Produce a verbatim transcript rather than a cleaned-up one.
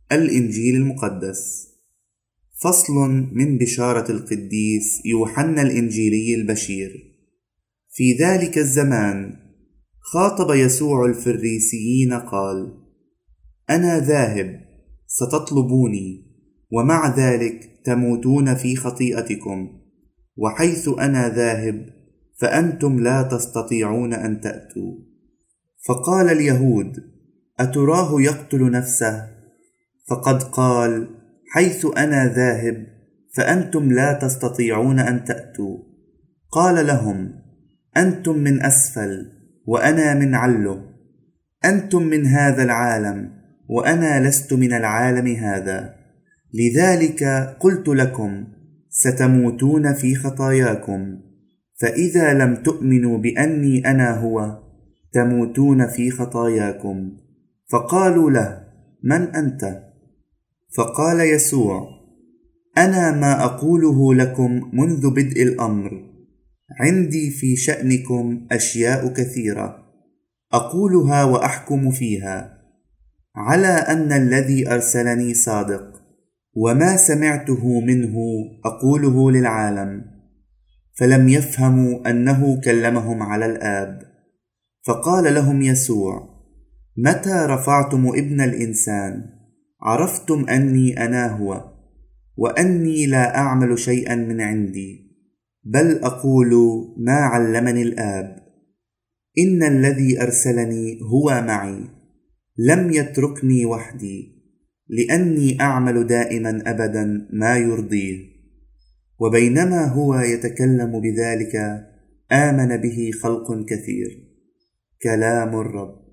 الإنجيل المقدس. فصل من بشارة القديس يوحنا الإنجيلي البشير. في ذلك الزمان خاطب يسوع الفريسيين قال: أنا ذاهب، ستطلبوني، ومع ذلك تموتون في خطيئتكم، وحيث أنا ذاهب فأنتم لا تستطيعون أن تأتوا. فقال اليهود: أتراه يقتل نفسه؟ فقد قال: حيث أنا ذاهب فأنتم لا تستطيعون أن تأتوا. قال لهم: أنتم من أسفل وأنا من علو، أنتم من هذا العالم وأنا لست من العالم هذا، لذلك قلت لكم ستموتون في خطاياكم، فإذا لم تؤمنوا بأني أنا هو تموتون في خطاياكم. فقالوا له: من أنت؟ فقال يسوع: أنا ما أقوله لكم منذ بدء الأمر. عندي في شأنكم أشياء كثيرة أقولها وأحكم فيها، على أن الذي أرسلني صادق، وما سمعته منه أقوله للعالم. فلم يفهموا أنه كلمهم على الآب. فقال لهم يسوع: متى رفعتم ابن الإنسان عرفتم أني أنا هو، وأني لا أعمل شيئا من عندي، بل أقول ما علمني الآب. إن الذي أرسلني هو معي، لم يتركني وحدي، لأني أعمل دائما أبدا ما يرضيه. وبينما هو يتكلم بذلك آمن به خلق كثير. كلام الرب.